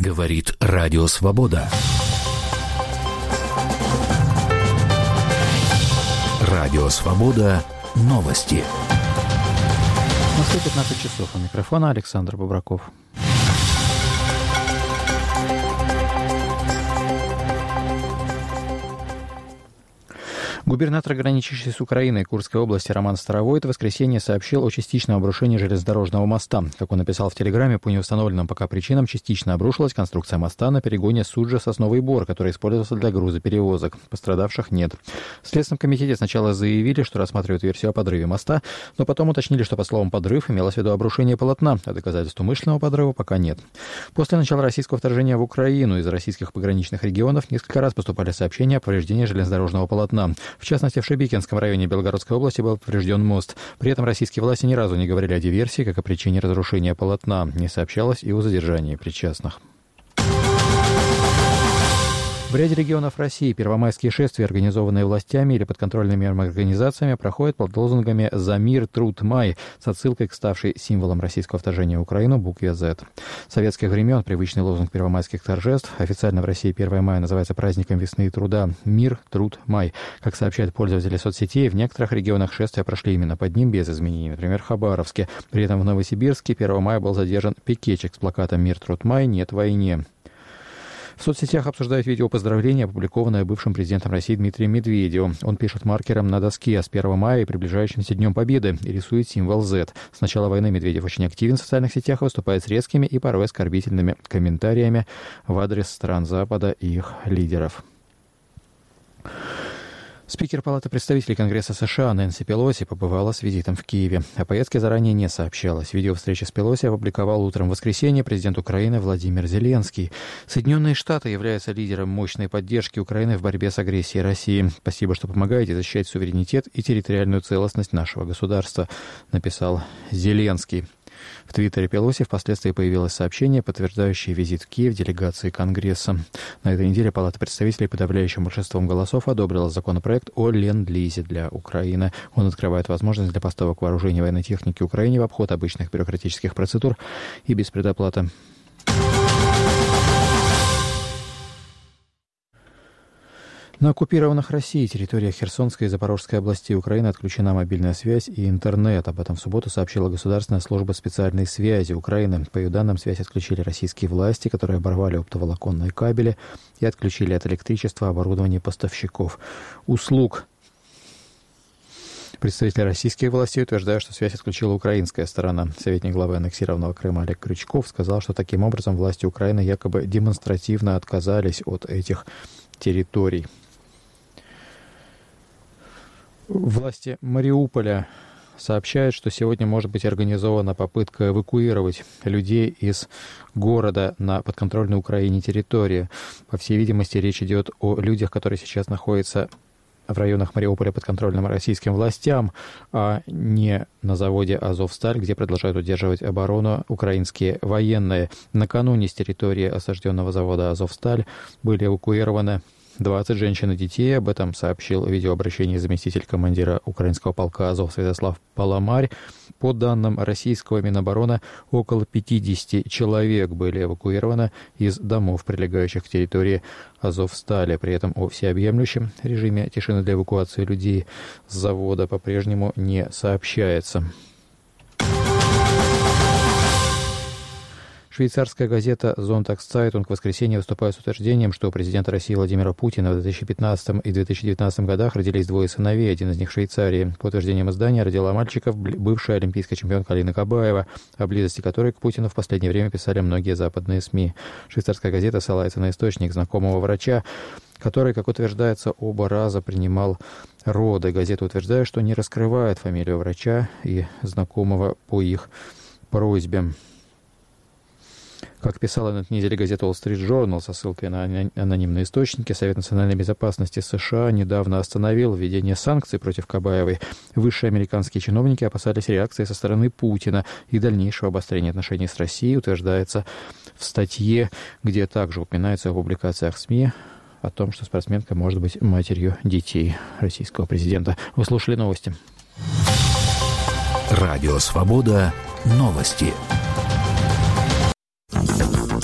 Говорит Радио Свобода. Радио Свобода. Новости. В Москве 15 часов. У микрофона Александр Бобраков. Губернатор, граничащий с Украиной Курской области Роман Старовойт в воскресенье сообщил о частичном обрушении железнодорожного моста. Как он написал в Телеграме, по неустановленным пока причинам частично обрушилась конструкция моста на перегоне Суджа-Сосновый Бор, который использовался для грузоперевозок. Пострадавших нет. В Следственном комитете сначала заявили, что рассматривают версию о подрыве моста, но потом уточнили, что под словом «подрыв» имелось в виду обрушение полотна, а доказательств умышленного подрыва пока нет. После начала российского вторжения в Украину из российских пограничных регионов несколько раз поступали сообщения о повреждении железнодорожного полотна. В частности, в Шебекинском районе Белгородской области был поврежден мост. При этом российские власти ни разу не говорили о диверсии, как о причине разрушения полотна. Не сообщалось и о задержании причастных. В ряде регионов России первомайские шествия, организованные властями или подконтрольными организациями, проходят под лозунгами «За мир, труд, май» с отсылкой к ставшей символом российского вторжения в Украину букве «Z». С советских времен привычный лозунг первомайских торжеств, официально в России 1 мая называется праздником весны и труда «Мир, труд, май». Как сообщают пользователи соцсетей, в некоторых регионах шествия прошли именно под ним без изменений, например, в Хабаровске. При этом в Новосибирске 1 мая был задержан пикетчик с плакатом «Мир, труд, май, нет войне». В соцсетях обсуждают видео поздравления, опубликованное бывшим президентом России Дмитрием Медведевым. Он пишет маркером на доске с 1 мая и приближающимся Днем Победы и рисует символ Z. С начала войны Медведев очень активен в социальных сетях и выступает с резкими и порой оскорбительными комментариями в адрес стран Запада и их лидеров. Спикер Палаты представителей Конгресса США Нэнси Пелоси побывала с визитом в Киеве. О поездке заранее не сообщалось. Видео встречи с Пелоси опубликовал утром в воскресенье президент Украины Владимир Зеленский. Соединенные Штаты являются лидером мощной поддержки Украины в борьбе с агрессией России. Спасибо, что помогаете защищать суверенитет и территориальную целостность нашего государства, написал Зеленский. В Твиттере Пелоси впоследствии появилось сообщение, подтверждающее визит в Киев делегации Конгресса. На этой неделе Палата представителей подавляющим большинством голосов одобрила законопроект о ленд-лизе для Украины. Он открывает возможность для поставок вооружений и военной техники Украине в обход обычных бюрократических процедур и без предоплаты. На оккупированных Россией территориях Херсонской и Запорожской областей Украины отключена мобильная связь и интернет. Об этом в субботу сообщила Государственная служба специальной связи Украины. По ее данным, связь отключили российские власти, которые оборвали оптоволоконные кабели и отключили от электричества оборудование поставщиков услуг. Представители российских властей утверждают, что связь отключила украинская сторона. Советник главы аннексированного Крыма Олег Крючков сказал, что таким образом власти Украины якобы демонстративно отказались от этих территорий. Власти Мариуполя сообщают, что сегодня может быть организована попытка эвакуировать людей из города на подконтрольной Украине территории. По всей видимости, речь идет о людях, которые сейчас находятся в районах Мариуполя подконтрольным российским властям, а не на заводе «Азовсталь», где продолжают удерживать оборону украинские военные. Накануне с территории осажденного завода «Азовсталь» были эвакуированы 20 женщин и детей. Об этом сообщил в видеообращении заместитель командира украинского полка «Азов» Святослав Паламарь. По данным российского Минобороны, около 50 человек были эвакуированы из домов, прилегающих к территории «Азовстали». При этом о всеобъемлющем режиме тишины для эвакуации людей с завода по-прежнему не сообщается. Швейцарская газета «Зонтагс-Цайтунг» в воскресенье выступает с утверждением, что у президента России Владимира Путина в 2015 и 2019 годах родились двое сыновей, один из них в Швейцарии. По утверждениям издания, родила мальчиков бывшая олимпийская чемпионка Алина Кабаева, о близости которой к Путину в последнее время писали многие западные СМИ. Швейцарская газета ссылается на источник знакомого врача, который, как утверждается, оба раза принимал роды. Газета утверждает, что не раскрывает фамилию врача и знакомого по их просьбе. Как писала на этой неделе газета Wall Street Journal со ссылкой на анонимные источники, Совет национальной безопасности США недавно остановил введение санкций против Кабаевой. Высшие американские чиновники опасались реакции со стороны Путина и дальнейшего обострения отношений с Россией, утверждается в статье, где также упоминается в публикациях СМИ о том, что спортсменка может быть матерью детей российского президента. Вы слушали новости. Радио «Свобода». Новости.